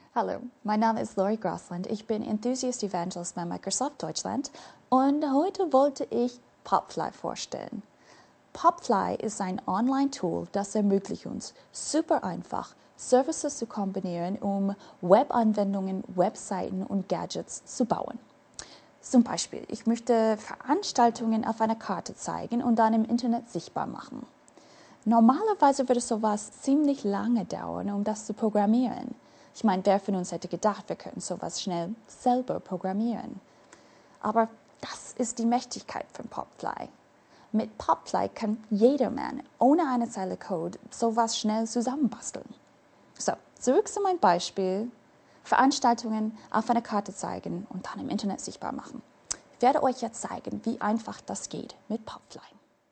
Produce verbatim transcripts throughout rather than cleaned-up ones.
Hallo, mein Name ist Lori Grossland. Ich bin Enthusiast Evangelist bei Microsoft Deutschland und heute wollte ich Popfly vorstellen. Popfly ist ein Online-Tool, das ermöglicht uns, super einfach Services zu kombinieren, um Webanwendungen, Webseiten und Gadgets zu bauen. Zum Beispiel, ich möchte Veranstaltungen auf einer Karte zeigen und dann im Internet sichtbar machen. Normalerweise würde sowas ziemlich lange dauern, um das zu programmieren. Ich meine, wer von uns hätte gedacht, wir könnten sowas schnell selber programmieren? Aber das ist die Mächtigkeit von Popfly. Mit Popfly kann jedermann ohne eine Zeile Code sowas schnell zusammenbasteln. So, zurück zu meinem Beispiel. Veranstaltungen auf einer Karte zeigen und dann im Internet sichtbar machen. Ich werde euch jetzt zeigen, wie einfach das geht mit Popfly.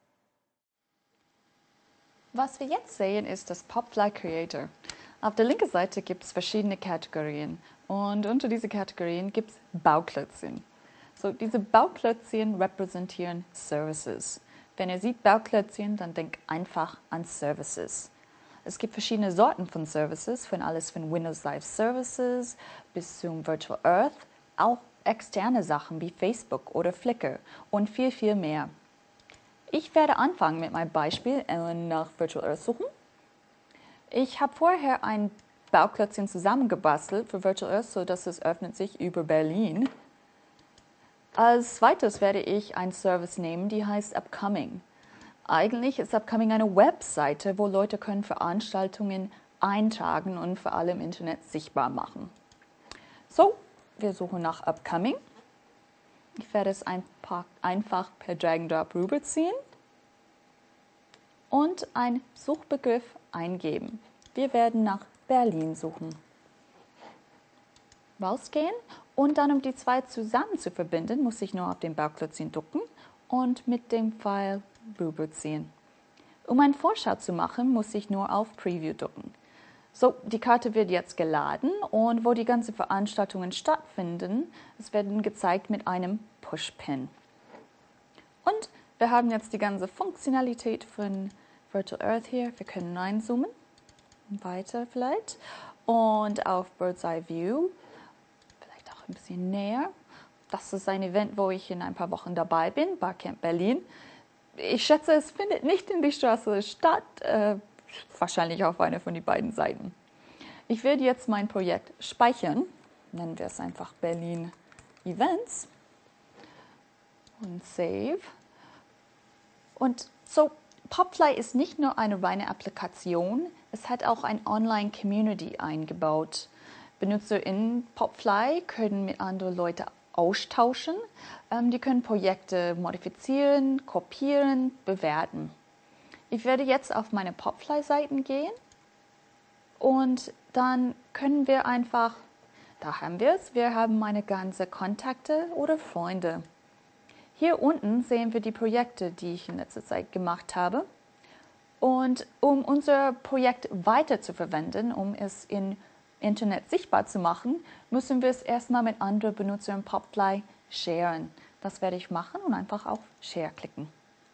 Was wir jetzt sehen, ist das Popfly Creator. Auf der linken Seite gibt es verschiedene Kategorien und unter diese Kategorien gibt es Bauklötzchen. So, diese Bauklötzchen repräsentieren Services. Wenn ihr seht Bauklötzchen, dann denkt einfach an Services. Es gibt verschiedene Sorten von Services, von alles von Windows Live Services bis zum Virtual Earth, auch externe Sachen wie Facebook oder Flickr und viel, viel mehr. Ich werde anfangen mit meinem Beispiel und nach Virtual Earth suchen. Ich habe vorher ein Bauklötzchen zusammengebastelt für Virtual Earth, sodass es öffnet sich über Berlin. Als zweites werde ich einen Service nehmen, die heißt Upcoming. Eigentlich ist Upcoming eine Webseite, wo Leute können Veranstaltungen eintragen und für alle im Internet sichtbar machen. So, wir suchen nach Upcoming. Ich werde es einfach per Drag and Drop rüberziehen und einen Suchbegriff eingeben. Wir werden nach Berlin suchen. Rausgehen und dann, um die zwei zusammen zu verbinden, muss ich nur auf den Bauklötzchen drücken und mit dem Pfeil rüberziehen. Um eine Vorschau zu machen, muss ich nur auf Preview drücken. So, die Karte wird jetzt geladen und wo die ganzen Veranstaltungen stattfinden, es werden gezeigt mit einem Pushpin. Und wir haben jetzt die ganze Funktionalität von Virtual Earth hier. Wir können reinzoomen, weiter vielleicht und auf Bird's Eye View, vielleicht auch ein bisschen näher. Das ist ein Event, wo ich in ein paar Wochen dabei bin, Barcamp Berlin. Ich schätze, es findet nicht in die Straße statt, äh, wahrscheinlich auf einer von den beiden Seiten. Ich werde jetzt mein Projekt speichern, nennen wir es einfach Berlin Events und Save. Und so, Popfly ist nicht nur eine reine Applikation, es hat auch eine Online-Community eingebaut. Benutzer in Popfly können mit anderen Leuten austauschen, ähm, die können Projekte modifizieren, kopieren, bewerten. Ich werde jetzt auf meine Popfly-Seiten gehen und dann können wir einfach, da haben wir es, wir haben meine ganzen Kontakte oder Freunde. Hier unten sehen wir die Projekte, die ich in letzter Zeit gemacht habe. Und um unser Projekt weiter zu verwenden, um es im Internet sichtbar zu machen, müssen wir es erstmal mit anderen Benutzern Popfly sharen. Das werde ich machen und einfach auf Share klicken.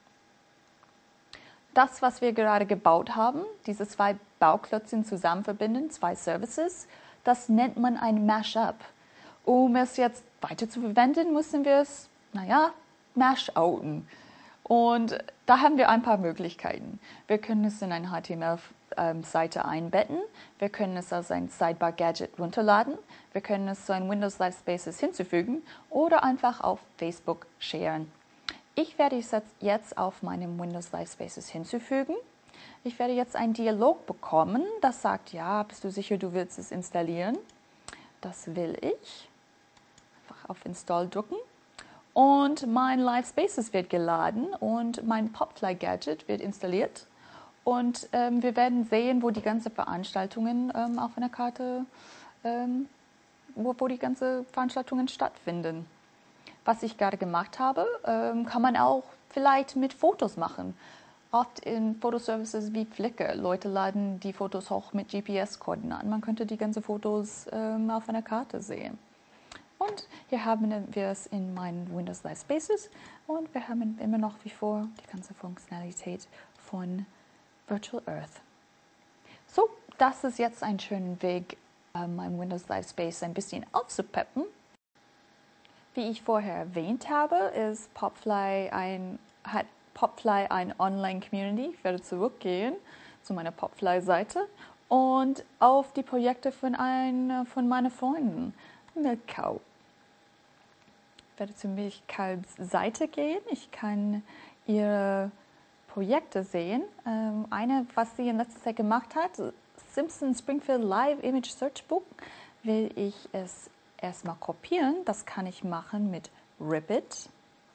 Das, was wir gerade gebaut haben, diese zwei Bauklötzchen zusammen verbinden, zwei Services, das nennt man ein Mashup. Um es jetzt weiter zu verwenden, müssen wir es, naja, mashouten. Und da haben wir ein paar Möglichkeiten. Wir können es in eine H T M L-Seite einbetten, wir können es als ein Sidebar-Gadget runterladen, wir können es zu einem Windows Live Spaces hinzufügen oder einfach auf Facebook sharen. Ich werde es jetzt auf meinem Windows Live Spaces hinzufügen. Ich werde jetzt einen Dialog bekommen, das sagt, ja, bist du sicher, du willst es installieren? Das will ich. Einfach auf Install drücken. Und mein Live Spaces wird geladen und mein Popfly Gadget wird installiert. Und ähm, wir werden sehen, wo die ganzen Veranstaltungen ähm, auf einer Karte, ähm, wo, wo die ganzen Veranstaltungen stattfinden. Was ich gerade gemacht habe, ähm, kann man auch vielleicht mit Fotos machen. Oft in Fotoservices wie Flickr. Leute laden die Fotos hoch mit G P S-Koordinaten. Man könnte die ganzen Fotos ähm, auf einer Karte sehen. Und hier haben wir es in meinen Windows Live Spaces und wir haben immer noch wie vor die ganze Funktionalität von Virtual Earth. So, das ist jetzt ein schöner Weg, mein Windows Live Space ein bisschen aufzupeppen. Wie ich vorher erwähnt habe, ist Popfly ein, hat Popfly eine Online-Community. Ich werde zurückgehen zu meiner Popfly-Seite und auf die Projekte von einer von meinen Freunden, Milchcow. Ich werde zu Milchcows Seite gehen. Ich kann ihre Projekte sehen. Ähm, eine, was sie in letzter Zeit gemacht hat, Simpson Springfield Live Image Search Book, will ich es erstmal kopieren. Das kann ich machen mit Ripit.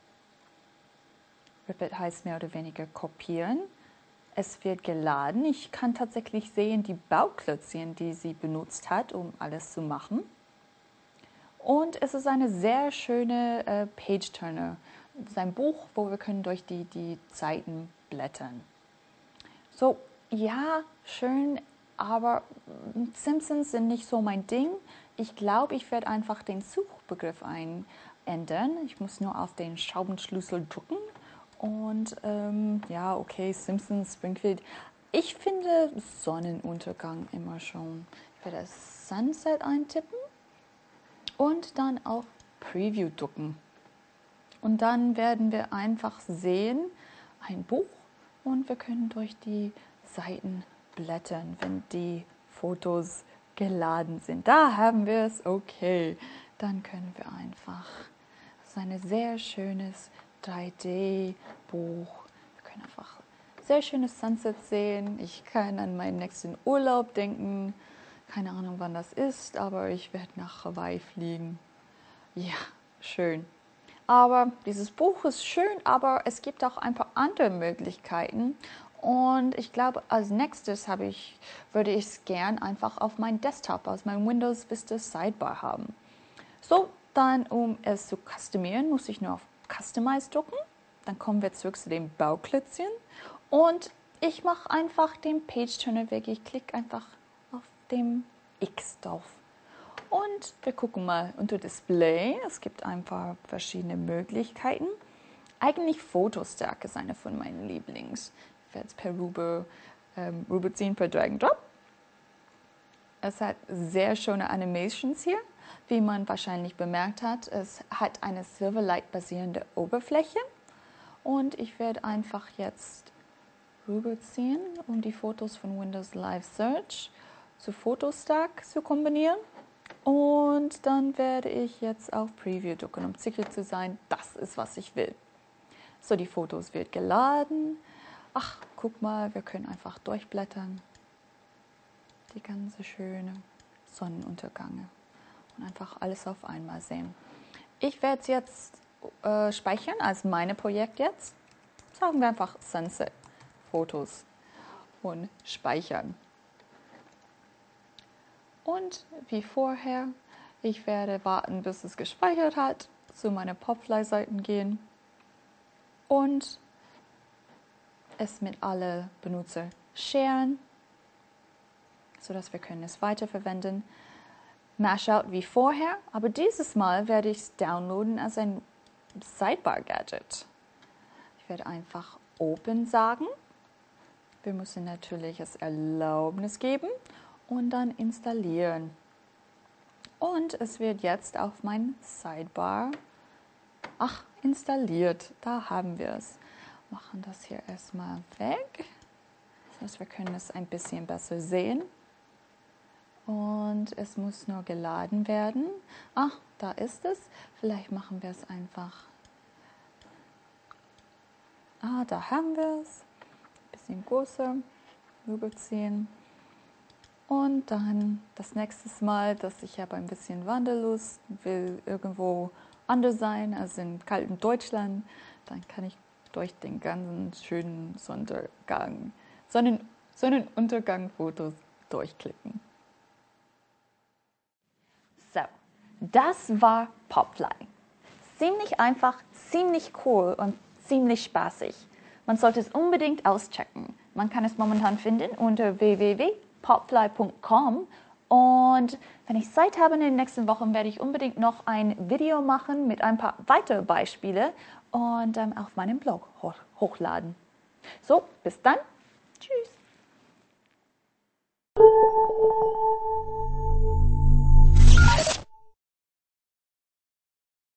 Ripit heißt mehr oder weniger kopieren. Es wird geladen. Ich kann tatsächlich sehen die Bauklötzchen, die sie benutzt hat, um alles zu machen. Und es ist eine sehr schöne äh, Page-Turner. Es ist ein Buch, wo wir können durch die, die Seiten blättern. So, ja, schön, aber Simpsons sind nicht so mein Ding. Ich glaube, ich werde einfach den Suchbegriff ändern. Ich muss nur auf den Schraubenschlüssel drücken. Und ähm, ja, okay, Simpsons, Springfield. Ich finde Sonnenuntergang immer schon. Ich werde Sunset eintippen und dann auf Preview drücken. Und dann werden wir einfach sehen, ein Buch, und wir können durch die Seiten blättern, wenn die Fotos geladen sind. Da haben wir es, okay. Dann können wir einfach, das ist ein sehr schönes drei D-Buch. Wir können einfach sehr schönes Sunset sehen. Ich kann an meinen nächsten Urlaub denken. Keine Ahnung, wann das ist, aber ich werde nach Hawaii fliegen. Ja, schön. Aber dieses Buch ist schön, aber es gibt auch ein paar andere Möglichkeiten. Und ich glaube, als nächstes habe ich, würde ich es gern einfach auf meinem Desktop, aus meinem Windows Vista Sidebar haben. So, dann, um es zu customieren, muss ich nur auf Customize drücken. Dann kommen wir zurück zu den Bauklötzchen. Und ich mache einfach den Page-Turner weg. Ich klicke einfach auf dem X drauf. Und wir gucken mal unter Display. Es gibt ein paar verschiedene Möglichkeiten. Eigentlich Photostack ist eine von meinen Lieblings. Ich werde es per Ruber, ähm, Ruber ziehen, per Drag and Drop. Es hat sehr schöne Animations hier. Wie man wahrscheinlich bemerkt hat, es hat eine Silverlight-basierende Oberfläche. Und ich werde einfach jetzt rüberziehen, um die Fotos von Windows Live Search zu Photostack zu kombinieren. Und dann werde ich jetzt auf Preview drücken, um sicher zu sein, das ist, was ich will. So, die Fotos wird geladen. Ach, guck mal, wir können einfach durchblättern. Die ganze schöne Sonnenuntergänge. Und einfach alles auf einmal sehen. Ich werde es jetzt äh, speichern als meine Projekt jetzt. Sagen wir einfach Sunset Fotos und speichern. Und wie vorher, ich werde warten, bis es gespeichert hat, zu meinen Popfly-Seiten gehen und es mit allen Benutzer sharen, sodass wir können es weiterverwenden. Mashout wie vorher, aber dieses Mal werde ich es downloaden als ein Sidebar-Gadget. Ich werde einfach Open sagen. Wir müssen natürlich das Erlaubnis geben und dann installieren. Und es wird jetzt auf mein Sidebar, ach, installiert. Da haben wir es. Machen das hier erstmal weg, sodass wir können es ein bisschen besser sehen. Und es muss nur geladen werden. Ach, da ist es. Vielleicht machen wir es einfach. Ah, da haben wir es. Ein bisschen größer rüberziehen. Und dann das nächste Mal, dass ich habe ein bisschen Wanderlust, will irgendwo anders sein als in kaltem Deutschland, dann kann ich durch den ganzen schönen Sonnenuntergang, Sonnen, Sonnenuntergang-Fotos durchklicken. So, das war Popfly. Ziemlich einfach, ziemlich cool und ziemlich spaßig. Man sollte es unbedingt auschecken. Man kann es momentan finden unter w w w punkt popfly punkt com und wenn ich Zeit habe in den nächsten Wochen, werde ich unbedingt noch ein Video machen mit ein paar weiteren Beispielen und ähm, auf meinem Blog hoch hochladen. So, bis dann. Tschüss.